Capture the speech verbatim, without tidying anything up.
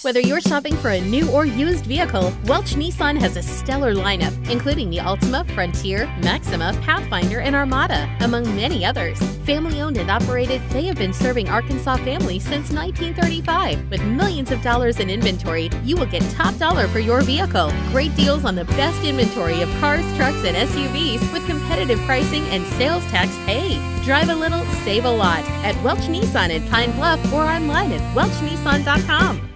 Whether you're shopping for a new or used vehicle, Welch Nissan has a stellar lineup, including the Altima, Frontier, Maxima, Pathfinder, and Armada, among many others. Family-owned and operated, they have been serving Arkansas families since nineteen thirty-five. With millions of dollars in inventory, you will get top dollar for your vehicle. Great deals on the best inventory of cars, trucks, and S U Vs with competitive pricing and sales tax paid. Drive a little, save a lot at Welch Nissan in Pine Bluff or online at welch nissan dot com.